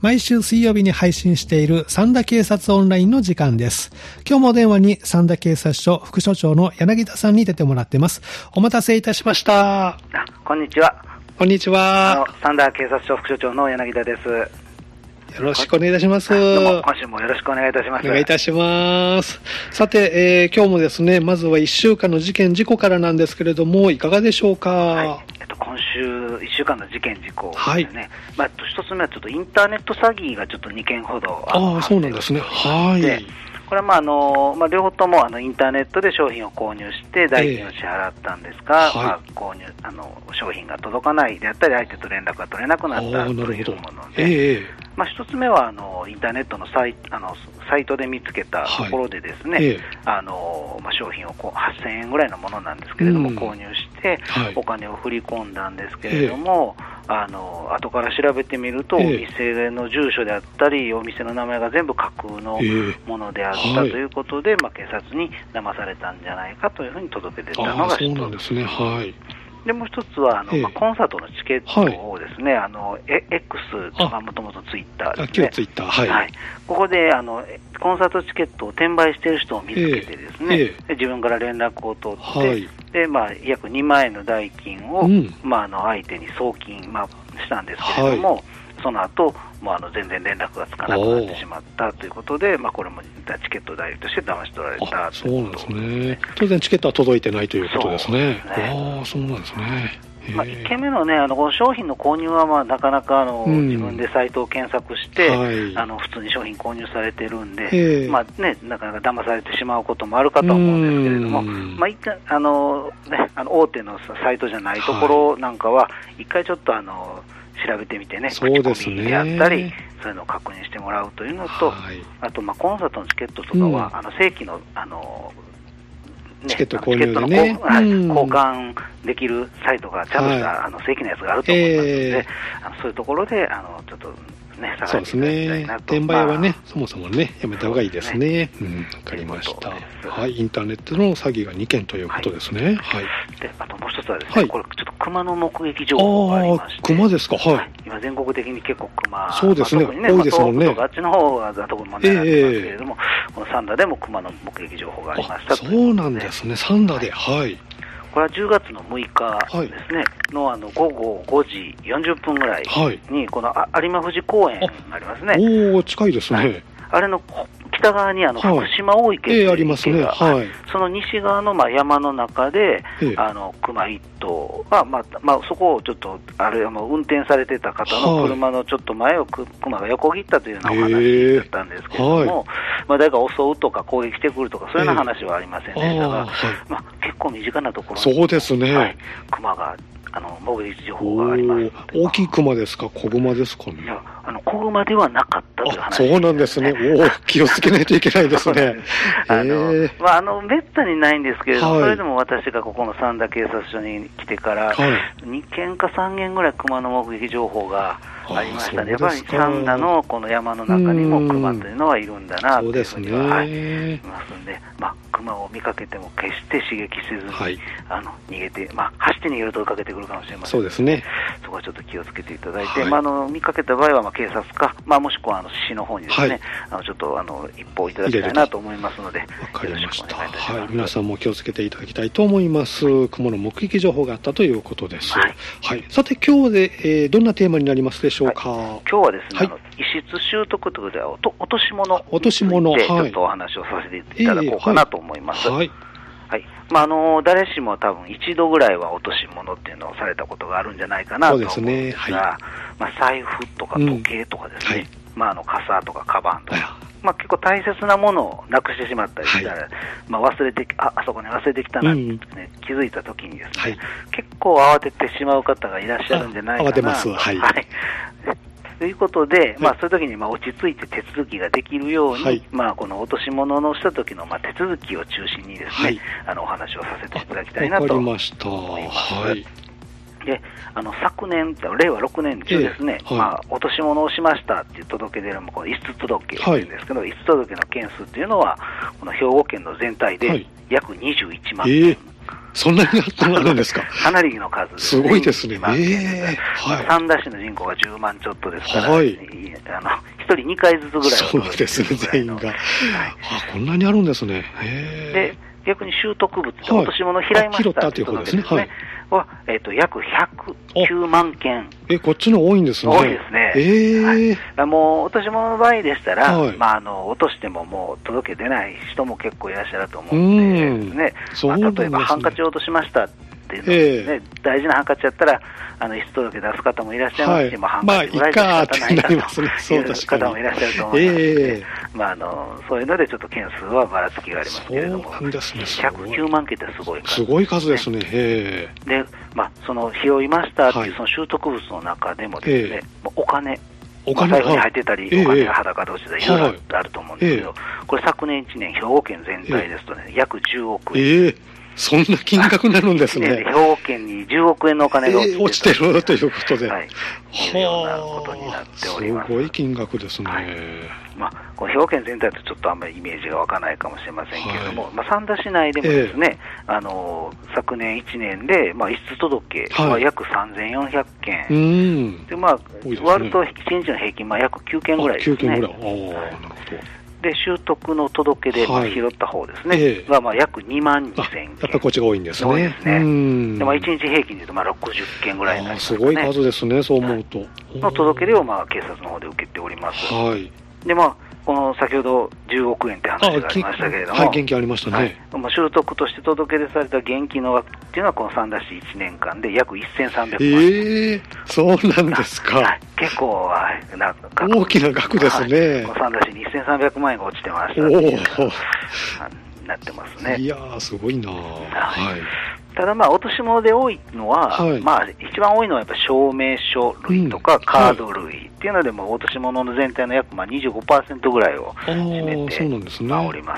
毎週水曜日に配信している三田警察オンラインの時間です。今日もお電話に三田警察署副署長の柳田さんに出てもらってます。お待たせいたしました。 こんにちは。 こんにちは。 三田警察署副署長の柳田です。 よろしくお願いいたします。 どうも今週もよろしくお願いいたします。 お願いいたします。さて、今日もですね、まずは1週間の事件事故からなんですけれども、いかがでしょうか。 はい、今週1週間の事件事故ですね。はい、一つ目はちょっとインターネット詐欺がちょっと2件ほどそうなんですね。はい。 これは両方ともインターネットで商品を購入して代金を支払ったんですが、購入商品が届かないであったり相手と連絡が取れなくなったというもので、一つ目はインターネットのサイトで見つけたところでですね、商品を8000円ぐらいのものなんですけれども、購入してお金を振り込んだんですけれども、後から調べてみると、お店の住所であったりお店の名前が全部架空のものであったということで、警察に騙されたんじゃないかというふうに届け出たのが一つ。でもう一つはコンサートのチケットをですね、X とかもともとツイッターですね、ここでコンサートチケットを転売している人を見つけてですね、で自分から連絡を取って、で約2万円の代金を、相手に送金、したんですけれども、その後全然連絡がつかなくなってしまったということで、これもチケット代理として騙し取られた。 そうなんですね。当然チケットは届いてないということですね。そうなんですね。 1件目のね、この商品の購入はなかなか自分でサイトを検索して、普通に商品購入されてるんで、なかなか騙されてしまうこともあるかと思うんですけれども、大手のサイトじゃないところなんかは、一回ちょっと調べてみてね、口コミであったり、そういうのを確認してもらうというのと、あとコンサートのチケットとかは、正規のチケット購入でね、 交換できるサイトがちゃんとした正規なやつがあると思いますので、そういうところでちょっとね、 そうですね。転売はね、そもそもね、やめた方がいいですね。わかりました。はい、インターネットの詐欺が2件ということですね。はい。 で、あともう一つはですね、これちょっと熊の目撃情報がありまして。 熊ですか。はい。 今全国的に結構熊、 そうですね。多いですもんね。 あっちの方が特に問題になってますけれども、この三田でも熊の目撃情報がありました。 そうなんですね。三田で、はい。 これは10月の6日ですね、の午後5時40分ぐらいに、この有馬富士公園がありますね。近いですね。 あれの北側に福島大池という池が、その西側の山の中で、熊1頭が、そこをちょっと、運転されてた方の車のちょっと前を熊が横切ったというようなお話だったんですけれども、誰か襲うとか攻撃してくるとか、そういうような話はありませんでしたが、結構身近なところに、 そうですね。 熊が目撃情報があります。 大きい熊ですか、小熊ですかね。 いや、小熊ではなかったという話。 そうなんですね。気をつけないといけないですね。 めったにないんですけれども、それでも私がここの三田警察署に来てから、2件か3件ぐらい熊の目撃情報がありましたね。やっぱり三田のこの山の中にも熊というのはいるんだなというふうには思いますんで、熊を見かけても決して刺激せずに、逃げて、走って逃げると追いかけてくるかもしれません。 そうですね。 そこはちょっと気をつけていただいて、見かけた場合は警察か、もしくは市の方にですね、ちょっと一報いただきたいなと思いますので、よろしくお願いいたします。 皆さんも気をつけていただきたいと思います。熊の目撃情報があったということです。さて今日で、どんなテーマになりますでしょうか。 今日はですね、遺失習得ということで落とし物についてちょっとお話をさせていただこうかなと思います。誰しも多分一度ぐらいは落とし物っていうのをされたことがあるんじゃないかなと思うんですが、財布とか時計とかですね、傘とかカバンとか、結構大切なものをなくしてしまったりしたら、あそこに忘れてきたなって、気づいたときにですね、結構慌ててしまう方がいらっしゃるんじゃないかな。 慌てます。 ということで、そういう時に落ち着いて手続きができるように、この落とし物をした時の手続きを中心にですね、お話をさせていただきたいなと思います。で、昨年、令和6年中ですね、落とし物をしましたっていう届け出の遺失届っていうんですけど、遺失届の件数っていうのは、この兵庫県の全体で約21万件。 そんなにあるんですか。 かなりの数ですね。すごいですね。 はい。三田市の人口が10万ちょっとですから、 はい。 1人2回ずつぐらいはそうですね、全員が。はい。こんなにあるんですね。 で、逆に拾得物って落とし物拾いましたということですね。は、約109万件。 こっちの多いんですね。 多いですね。もう、落とし物の場合でしたら、落としてももう届け出ない人も結構いらっしゃると思うんでですね。例えば、ハンカチを落としましたっていうのですね、大事なハンカチやったら、遺失届出す方もいらっしゃいますし、ハンカチぐらいじゃ仕方ないなという方もいらっしゃると思いますので、そういうのでちょっと件数はばらつきがありますけれども、109万件ってすごい数。 すごい数ですね。 で、その拾いましたっていうその拾得物の中でもですね、お金財布に入ってたり、お金が裸同士でいろいろあると思うんですけど、これ昨年1年、兵庫県全体ですとね、約10億円。 そんな金額になるんですね。 兵庫県に10億円のお金が落ちてるということで。 いうようなことになっております。 すごい金額ですね。 この兵庫県全体だとちょっとあんまりイメージが湧かないかもしれませんけれども、三田市内でもですね、昨年1年で、遺失届は約3400件。で、割ると1日の平均、約9件ぐらいですね。9件ぐらい。なるほど。で、習得の届けで拾った方ですね、が約2万2000件。 やっぱりこっちが多いんですね。 多いですね。で、1日平均でいうと60件ぐらいになりますね。 すごい数ですね、そう思うと。 の届け出を警察の方で受けております。で、この先ほど10億円って話がありましたけれども、 現金ありましたね。 習得として届け出された現金の額っていうのは、この三田市1年間で約1300万。 そうなんですか。 結構大きな額ですね。 三田市に1300万円が落ちてましたっていうなってますね。 いやー、すごいな。 ただ落とし物で多いのは、一番多いのはやっぱ証明書類とかカード類っていうのでも、落とし物の全体の約25% ぐらいを占めております。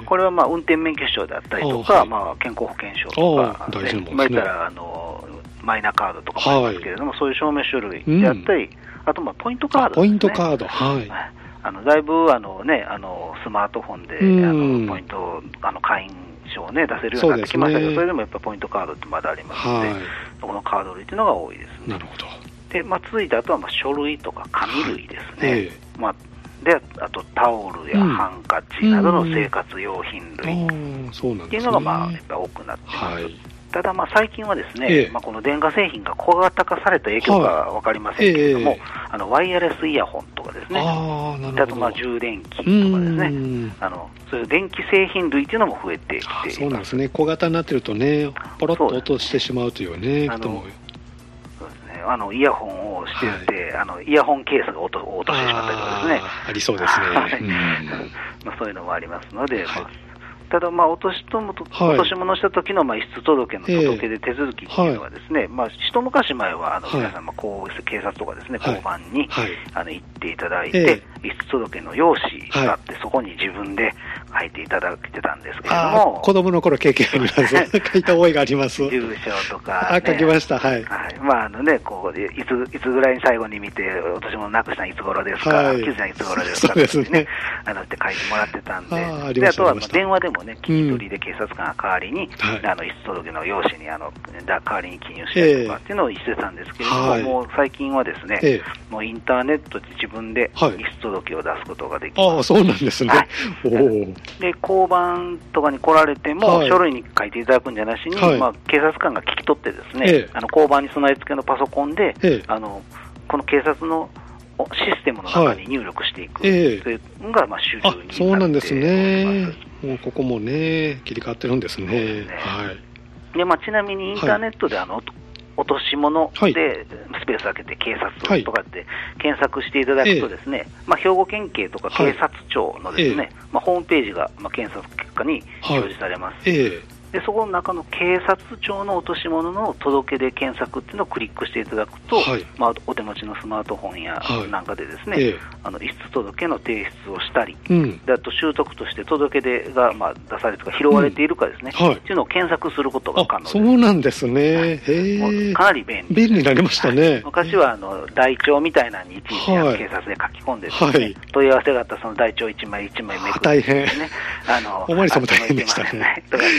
これは運転免許証であったりとか、健康保険証とか、言ったらマイナカードとかもありますけれども、そういう証明書類であったり、あとポイントカードですね。 ポイントカード、 だいぶスマートフォンでポイントを会員証を出せるようになってきましたけど、それでもやっぱりポイントカードってまだありますので、このカード類っていうのが多いですね。 なるほど。 で、続いてあとは書類とか紙類ですね。で、あとタオルやハンカチなどの生活用品類っていうのがやっぱり多くなっています。ただ最近はですね、この電化製品が小型化された影響が分かりませんけれども、ワイヤレスイヤホンとかですね、あと充電器とかですね、そういう電気製品類っていうのも増えてきています。 そうなんですね。小型になってるとね、ポロッと落としてしまうというね、人も。 そうですね。イヤホンをしてて、イヤホンケースが落としてしまったりとかですね。 ありそうですね。 そういうのもありますので、ただ、落とし物した時の遺失届の届け出手続きっていうのはですね、一昔前は皆さん警察とかですね、交番に行っていただいて、遺失届の用紙があって、そこに自分で書いていただけてたんですけれども、 子供の頃経験あります。書いた覚えがあります。 住所とか、 書きました。いつぐらいに最後に見て、落とし物なくしたのいつ頃ですか、気づいたのいつ頃ですかってね、って書いてもらってたんで、であとは電話でも聞き取りで警察官が代わりに、遺失届の用紙に代わりに記入したりとかっていうのをしてたんですけれども、もう最近はですね、もうインターネットで自分で遺失届を出すことができます。 そうなんですね。 で、交番とかに来られても、書類に書いていただくんじゃなしに、警察官が聞き取ってですね、交番に備え付けのパソコンで、この警察のシステムの中に入力していくというのが主流になっております。 そうなんですね。もうここもね、切り替わってるんですね。 で、ちなみにインターネットで落とし物でスペース開けて警察とかって検索していただくとですね、兵庫県警とか警察庁のですね、ホームページが検索結果に表示されます。で、そこの中の警察庁の落とし物の届け出検索っていうのをクリックしていただくと、お手持ちのスマートフォンやなんかでですね、遺失届の提出をしたり、であと習得として届け出が出されて拾われているかですね、っていうのを検索することが可能です。 そうなんですね。 かなり便利。 便利になりましたね。 昔は台帳みたいなのにいちいち警察で書き込んでですね、問い合わせがあったらその台帳一枚一枚めくってですね、 おまりさんも大変でしたね。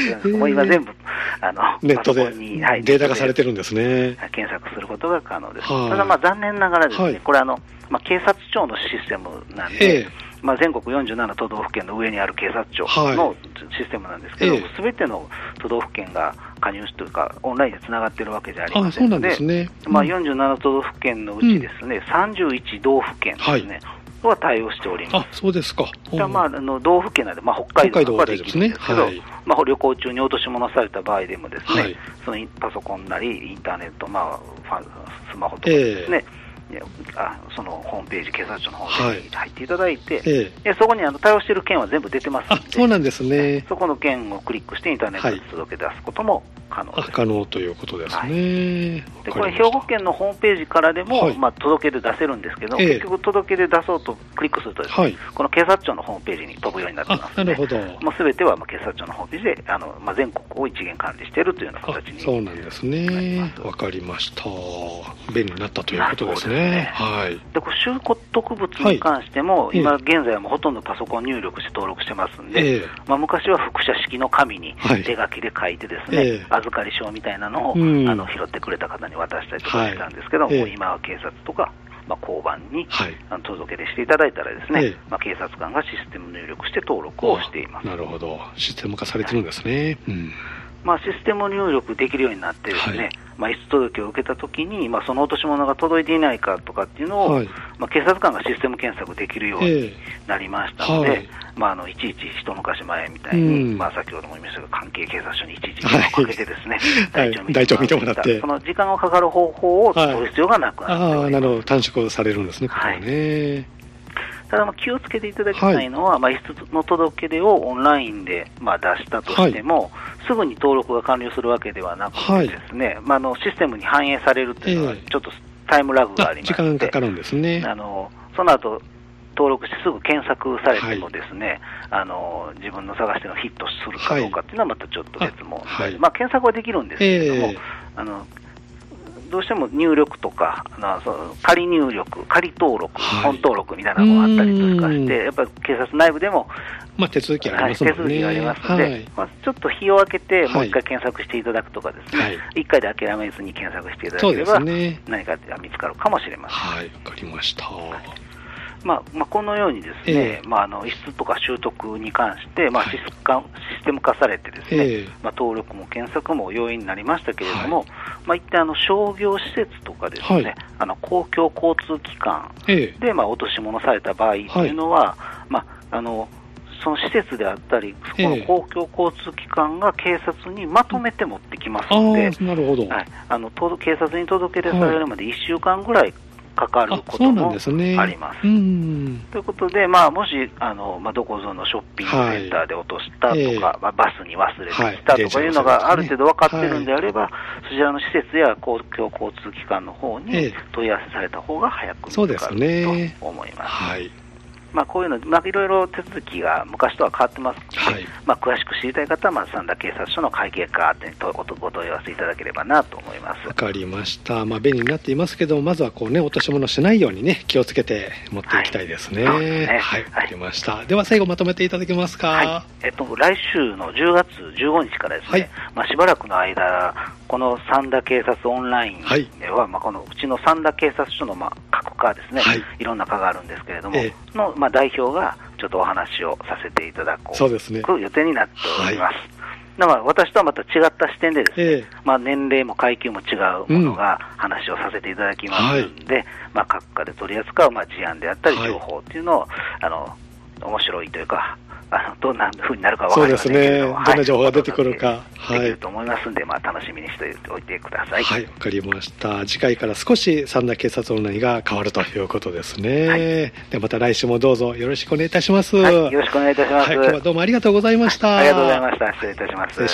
もう今全部ネットでデータ化されてるんですね。 検索することが可能です。ただ残念ながらですね、これ警察庁のシステムなんで、全国47都道府県の上にある警察庁のシステムなんですけど、すべての都道府県が加入というか、オンラインでつながっているわけじゃありませんので、47都道府県のうちですね、31道府県ですね、は対応しております。 そうですか。 道府県なので、北海道はできるんですけど、旅行中に落とし物された場合でもですね、そのパソコンなりインターネット、スマホとかですね、そのホームページ、警察庁のホームページに入っていただいて、そこに対応している県は全部出てますので、 そうなんですね。 そこの県をクリックしてインターネットで届け出すことも可能です。 可能ということですね。 でこれ、兵庫県のホームページからでも、届け出出せるんですけど、結局届け出出そうとクリックするとですね、この警察庁のホームページに飛ぶようになってますので、もうすべては警察庁のホームページで全国を一元管理しているというような形に。 そうなんですね。わかりました。便利になったということですね。 で習得物に関しても、今現在はもうほとんどパソコン入力して登録してますんで、昔は複写式の紙に手書きで書いてですね、預かり証みたいなのを拾ってくれた方に渡したりとかしたんですけど、今は警察とか交番に届け出していただいたらですね、警察官がシステム入力して登録をしています。 なるほど、システム化されてるんですね。 システム入力できるようになってですね、遺失届を受けたときに、その落とし物が届いていないかとかっていうのを、警察官がシステム検索できるようになりましたので、いちいち一昔前みたいに、先ほども言いましたが、関係警察署にいちいち時間をかけてですね、 台帳見てもらって、 その時間がかかる方法を取る必要がなくなっております。 なるほど、短縮されるんですね、ここはね。 ただ気をつけていただきたいのは、遺失の届け出をオンラインで出したとしても、すぐに登録が完了するわけではなくてですね、システムに反映されるというのは、ちょっとタイムラグがありまして、 時間かかるんですね。 その後登録してすぐ検索されてもですね、自分の探してのヒットするかどうかっていうのはまたちょっと別問題で、検索はできるんですけれども、どうしても入力とか、仮入力、仮登録、本登録みたいなのがあったりとかして、やっぱり警察内部でも、 手続きがありますので、 手続きがありますので、ちょっと日を空けて、もう一回検索していただくとかですね、一回で諦めずに検索していただければ、何か見つかるかもしれません。 わかりました。 このようにですね、遺失とか習得に関して、システム化されてですね、登録も検索も容易になりましたけれども、一体商業施設とかですね、公共交通機関で落とし物された場合というのは、その施設であったり、そこの公共交通機関が警察にまとめて持ってきますので、警察に届け出されるまで1週間ぐらいかかることもあります。ということで、もしどこぞのショッピングセンターで落としたとか、バスに忘れてきたとかいうのがある程度分かっているんであれば、そちらの施設や公共交通機関の方に問い合わせされた方が早く見つかると思います。こういうの、いろいろ手続きが昔とは変わってますので、詳しく知りたい方は、三田警察署の会計課にご問い合わせいただければなと思います。 わかりました。便利になっていますけど、まずは落とし物しないようにね、気をつけて持っていきたいですね。わかりました。では最後まとめていただけますか。 来週の10月15日からですね、しばらくの間、この三田警察オンラインでは、このうちの三田警察署の各課ですね、いろんな課があるんですけれども、の代表がちょっとお話をさせていただく予定になっております。だから私とはまた違った視点でですね、年齢も階級も違うものが話をさせていただきますので、各課で取り扱う事案であったり情報というのを面白いというか、どんな風になるか分かりませんけれども、 どんな情報が出てくるかできると思いますので、楽しみにしておいてください。 わかりました。次回から少し三田警察オンラインが変わるということですね。でまた来週もどうぞよろしくお願いいたします。 よろしくお願いいたします。 今日はどうもありがとうございました。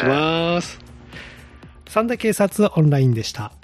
ありがとうございました。失礼いたします。 失礼します。三田警察オンラインでした。